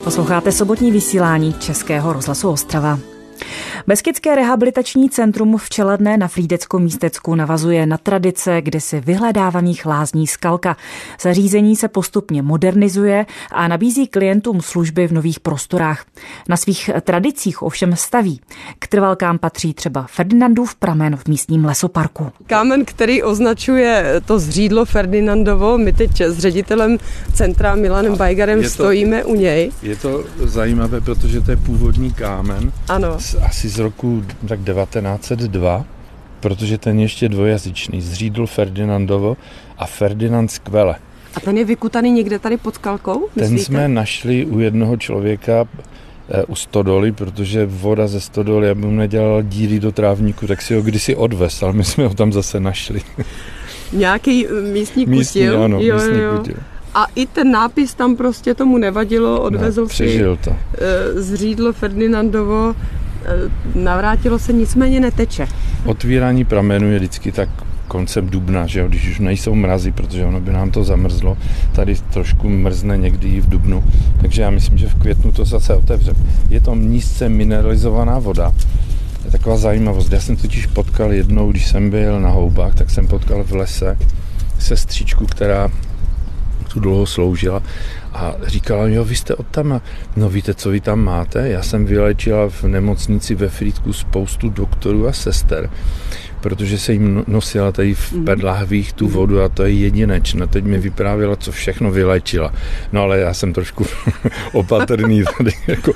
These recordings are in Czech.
Posloucháte sobotní vysílání Českého rozhlasu Ostrava. Beskydské rehabilitační centrum v Čeladné na Frýdecko-Místecku navazuje na tradice kdysi vyhledávaných lázní Skalka. Zařízení se postupně modernizuje a nabízí klientům služby v nových prostorách. Na svých tradicích ovšem staví. K trvalkám patří třeba Ferdinandův pramen v místním lesoparku. Kámen, který označuje to zřídlo Ferdinandovo, my teď s ředitelem centra Milanem Bajgarem stojíme u něj. Je to zajímavé, protože to je původní kámen. Ano. Asi z roku tak 1902, protože ten je ještě dvojazyčný. Zřídlo Ferdinandovo a Ferdinand Skvele. A ten je vykutaný někde tady pod Skalkou, myslíte? Ten jsme našli u jednoho člověka u stodoly, protože voda ze stodoly, aby mu nedělala díry do trávníku, tak si ho kdysi odvez, ale my jsme ho tam zase našli. Nějaký místní kutil? Ano, místní kutil. A i ten nápis tam prostě tomu nevadilo, odvezl si to. Zřídlo Ferdinandovo, navrátilo se, nicméně neteče. Otvírání pramenů je vždycky tak koncem dubna, že jo, když už nejsou mrazy, protože ono by nám to zamrzlo. Tady trošku mrzne někdy i v dubnu, takže já myslím, že v květnu to zase otevře. Je to nízce mineralizovaná voda. Je taková zajímavost. Já jsem totiž potkal jednou, když jsem byl na houbách, tak jsem potkal v lese sestřičku, která tu dlouho sloužila a říkala, jo, vy jste odtama. No víte, co vy tam máte? Já jsem vylečila v nemocnici ve Frýdku spoustu doktorů a sester, protože se jim nosila tady v pedlahvích tu vodu a to je jedinečné. Teď mi vyprávěla, co všechno vylečila. No ale já jsem trošku opatrný tady. Jako,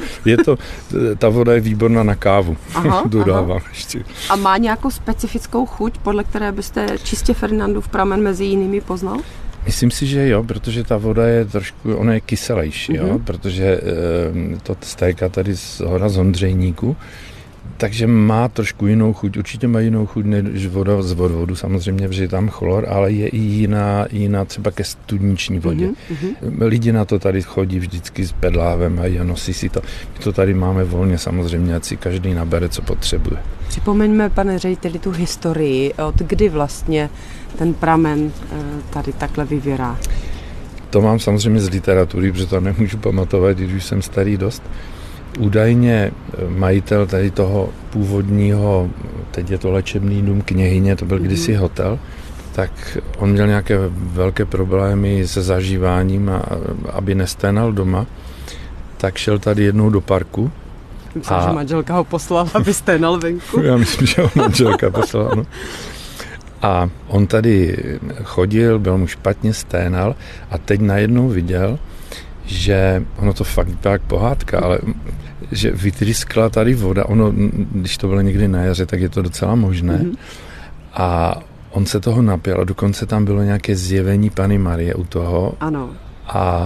ta voda je výborná na kávu. Dodávám ještě. A má nějakou specifickou chuť, podle které byste čistě Ferdinandův pramen mezi jinými poznal? Myslím si, že jo, protože ta voda je trošku, ona je kyselejší, jo, protože to stéká tady z hora z Ondřejníku, takže má trošku jinou chuť, určitě má jinou chuť než voda z vodu, samozřejmě, že je tam chlor, ale je i jiná třeba ke studniční vodě. Lidi na to tady chodí vždycky s pedlávem a nosí si to. My to tady máme volně samozřejmě, ať si každý nabere, co potřebuje. Připomeňme, pane řediteli, tu historii, od kdy vlastně ten pramen tady takhle vyvěrá. To mám samozřejmě z literatury, protože to nemůžu pamatovat, když už jsem starý dost. Údajně majitel tady toho původního, teď je to léčebný dům Kněhyně, to byl kdysi hotel, tak on měl nějaké velké problémy se zažíváním a aby nesténal doma, tak šel tady jednou do parku. Myslím, že manželka ho poslala, aby sténal venku. Já myslím, že ho manželka poslala, no. A on tady chodil, byl mu špatně, sténal a teď najednou viděl, že ono to fakt vypadá jak pohádka, ale že vytryskla tady voda, ono, když to bylo někdy na jaře, tak je to docela možné. A on se toho napil a dokonce tam bylo nějaké zjevení Panny Marie u toho. Ano. A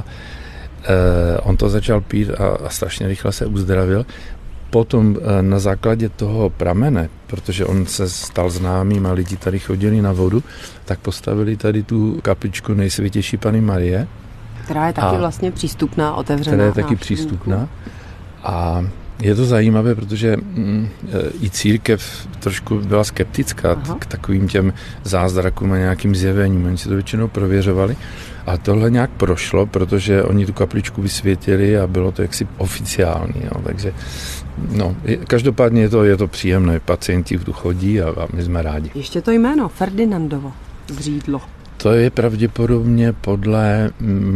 on to začal pít a strašně rychle se uzdravil. Potom na základě toho pramene, protože on se stal známým a lidi tady chodili na vodu, tak postavili tady tu kapličku Nejsvětější Panny Marie. Která je taky vlastně přístupná, otevřená. Která je taky přístupná. A je to zajímavé, protože i církev trošku byla skeptická k takovým těm zázrakům a nějakým zjevením. Oni si to většinou prověřovali. A tohle nějak prošlo, protože oni tu kapličku vysvětili a bylo to jaksi oficiální. No. Takže každopádně je to příjemné. Pacienti tu chodí a my jsme rádi. Ještě to jméno, Ferdinandovo zřídlo. To je pravděpodobně podle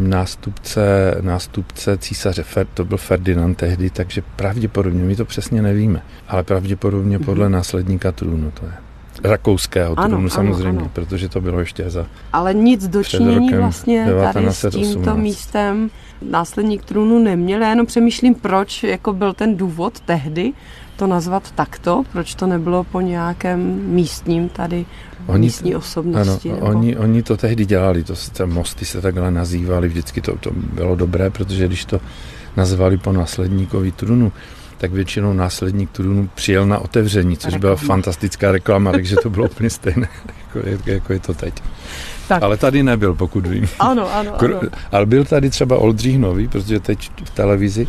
nástupce císaře. To byl Ferdinand tehdy, takže pravděpodobně, my to přesně nevíme, ale pravděpodobně podle následníka trůnu to je. Rakouského trůnu samozřejmě, protože to bylo ještě za ale nic dočinění vlastně tady s tímto místem následník trůnu neměl. Já jenom přemýšlím, proč jako byl ten důvod tehdy to nazvat takto, proč to nebylo po nějakém místním tady místní osobnosti. Ano, oni to tehdy dělali, mosty se takhle nazývali, vždycky to bylo dobré, protože když to nazvali po následníkovi trůnu, tak většinou následník trůnu přijel na otevření, což byla fantastická reklama, takže to bylo úplně stejné, jako je to teď. Tak. Ale tady nebyl, pokud vím. Ano. Ale byl tady třeba Oldřich Nový, protože teď v televizi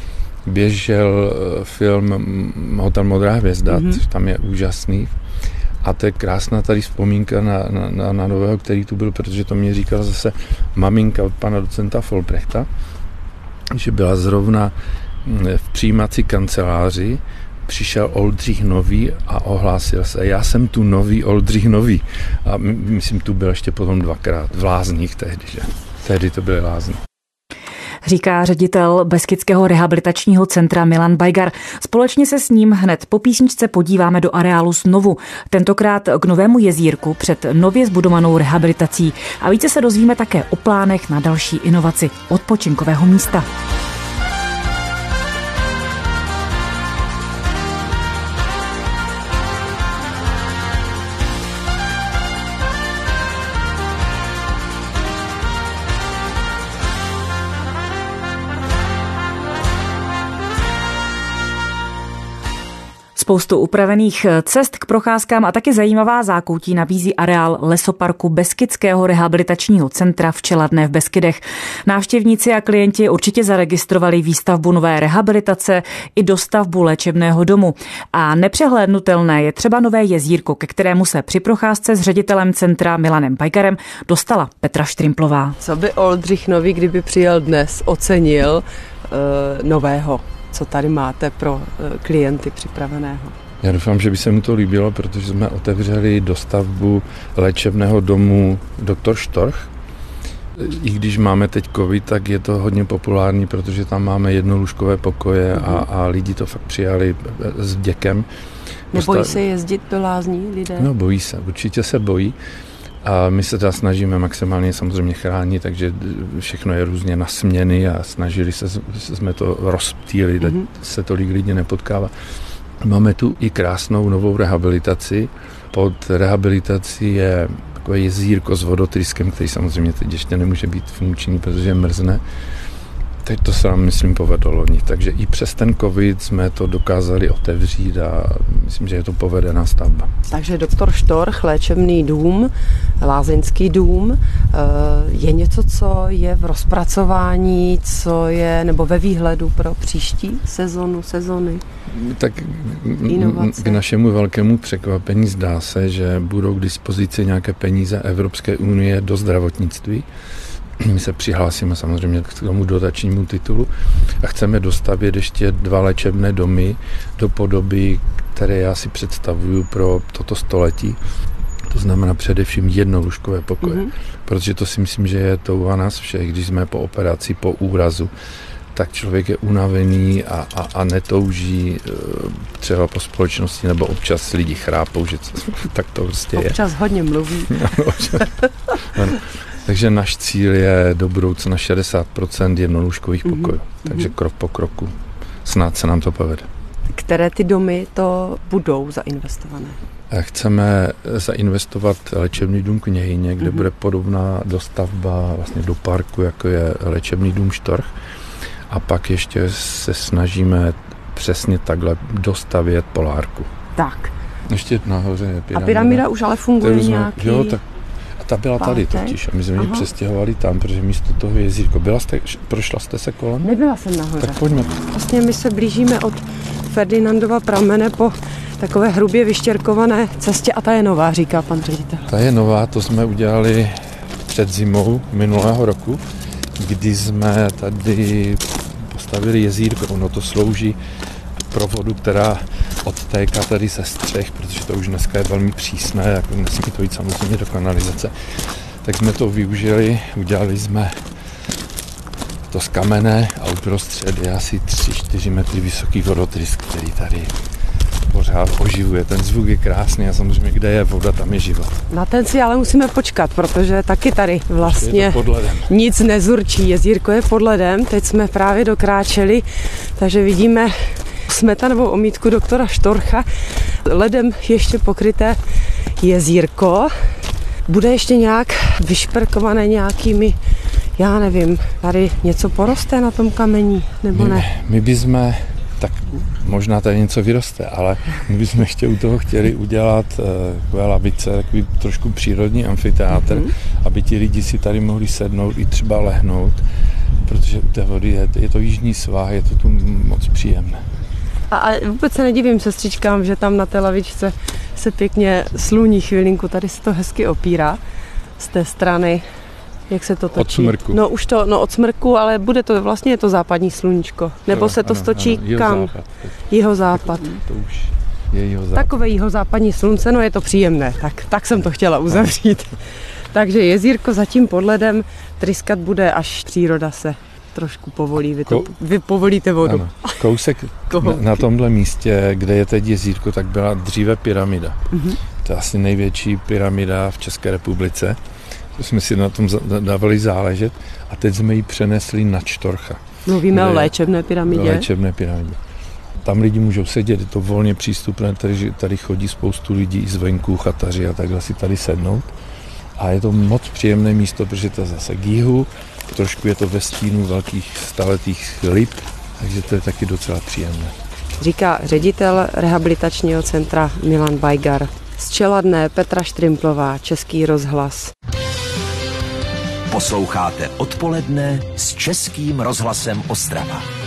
běžel film Hotel Modrá hvězda, tam je úžasný. A to je krásná tady vzpomínka na Nového, který tu byl, protože to mě říkala zase maminka od pana docenta Folprechta. že byla zrovna v přijímací kanceláři, přišel Oldřich Nový a ohlásil se, já jsem tu nový Oldřich Nový. A myslím, tu byl ještě potom 2krát v Lázních tehdy, že? Tehdy to byly Lázně. Říká ředitel Beskydského rehabilitačního centra Milan Bajgar. Společně se s ním hned po písničce podíváme do areálu znovu. Tentokrát k novému jezírku před nově zbudovanou rehabilitací. A více se dozvíme také o plánech na další inovaci odpočinkového místa. Spoustu upravených cest k procházkám a taky zajímavá zákoutí nabízí areál lesoparku Beskydského rehabilitačního centra v Čeladné v Beskydech. Návštěvníci a klienti určitě zaregistrovali výstavbu nové rehabilitace i dostavbu léčebného domu. A nepřehlédnutelné je třeba nové jezírko, ke kterému se při procházce s ředitelem centra Milanem Bajgarem dostala Petra Štrimplová. Co by Oldřich Nový, kdyby přijel dnes, ocenil nového? Co tady máte pro klienty připraveného? Já doufám, že by se mu to líbilo, protože jsme otevřeli dostavbu léčebného domu Dr. Štorch. I když máme teď covid, tak je to hodně populární, protože tam máme jednolůžkové pokoje a lidi to fakt přijali s vděkem. Nebojí se jezdit do Lázní lidé? No, bojí se, určitě se bojí. A my se teda snažíme maximálně samozřejmě chránit, takže všechno je různě na směny a snažili jsme to rozptýlit, ať se tolik lidí nepotkává. Máme tu i krásnou novou rehabilitaci. Pod rehabilitací je takové jezírko s vodotryskem, který samozřejmě teď ještě nemůže být funkční, protože mrzne. Teď to se nám, myslím, povedlo loni. Takže i přes ten covid jsme to dokázali otevřít a myslím, že je to povedená stavba. Takže Dr. Štorch, léčebný dům, lázeňský dům, je něco, co je v rozpracování, co je nebo ve výhledu pro příští sezony? Tak k našemu velkému překvapení zdá se, že budou k dispozici nějaké peníze Evropské unie do zdravotnictví. My se přihlásíme samozřejmě k tomu dotačnímu titulu a chceme dostavět ještě 2 léčebné domy do podoby, které já si představuju pro toto století. To znamená především jednolůžkové pokoje, protože to si myslím, že je touha nás všech, když jsme po operaci, po úrazu, tak člověk je unavený a netouží třeba po společnosti, nebo občas lidi chrápou, že tak to prostě je. Občas hodně mluví. Takže náš cíl je do budoucna 60% jednolůžkových pokojů. Takže krok po kroku snad se nám to povede. Které ty domy to budou zainvestované? Chceme zainvestovat léčebný dům Kněhyně, kde bude podobná dostavba vlastně do parku, jako je léčebný dům Štorch. A pak ještě se snažíme přesně takhle dostavět Polárku. Tak. Ještě nahoře je pyramida. A pyramida už ale funguje nějaký? Jo, tak ta byla tady totiž a my jsme ji přestěhovali tam, protože místo toho jezírko. Prošla jste se kolem? Nebyla jsem nahoře. Tak pojďme. Vlastně my se blížíme od Ferdinandova pramene po takové hrubě vyštěrkované cestě a ta je nová, říká pan ředitel. Ta je nová, to jsme udělali před zimou minulého roku, kdy jsme tady postavili jezírko. Ono to slouží pro vodu, která odtéká tady ze střech, protože to už dneska je velmi přísné, jako nesmí to jít samozřejmě do kanalizace. Tak jsme to využili, udělali jsme to z kamene a uprostřed je asi 3-4 metry vysoký vodotrysk, který tady pořád oživuje. Ten zvuk je krásný a samozřejmě kde je voda, tam je život. Na ten si ale musíme počkat, protože taky tady vlastně nic nezurčí. Jezírko je pod ledem, teď jsme právě dokráčeli, takže vidíme smetanovou omítku doktora Štorcha, ledem ještě pokryté jezírko. Bude ještě nějak vyšperkované nějakými, já nevím, tady něco poroste na tom kamení, nebo ne? My bychom, tak možná tady něco vyroste, ale my bychom ještě u toho chtěli udělat takové lavice, takový trošku přírodní amfiteátr, aby ti lidi si tady mohli sednout i třeba lehnout, protože u té vody je to jižní svah, je to tu moc příjemné. A vůbec se nedivím sestřičkám, že tam na té lavičce se pěkně sluní chvilinku, tady se to hezky opírá z té strany Jak se to točí? Od smrku. No už to, od smrku, ale bude to vlastně je to západní sluníčko. Nebo se to stočí kam? Jihozápad. To už je jihozápad. Takové jihozápadní slunce, no je to příjemné. Tak jsem to chtěla uzavřít. Takže jezírko zatím pod ledem, tryskat bude, až příroda se trošku povolí. Vy povolíte vodu. Ano. Kousek na tomhle místě, kde je teď jezírko, tak byla dříve pyramida. To je asi největší pyramida v České republice. To jsme si na tom dávali záležet a teď jsme ji přenesli na Čtorcha. Mluvíme o léčebné pyramidě. Léčebné pyramidě. Tam lidi můžou sedět, je to volně přístupné, tady chodí spoustu lidí i zvenku, chataři a takhle si tady sednout. A je to moc příjemné místo, protože to je zase k jihu, trošku je to ve stínu velkých staletých lip, takže to je taky docela příjemné. Říká ředitel rehabilitačního centra Milan Bajgar. Z Čeladné Petra Štrimplová, Český rozhlas. Posloucháte Odpoledne s Českým rozhlasem Ostrava.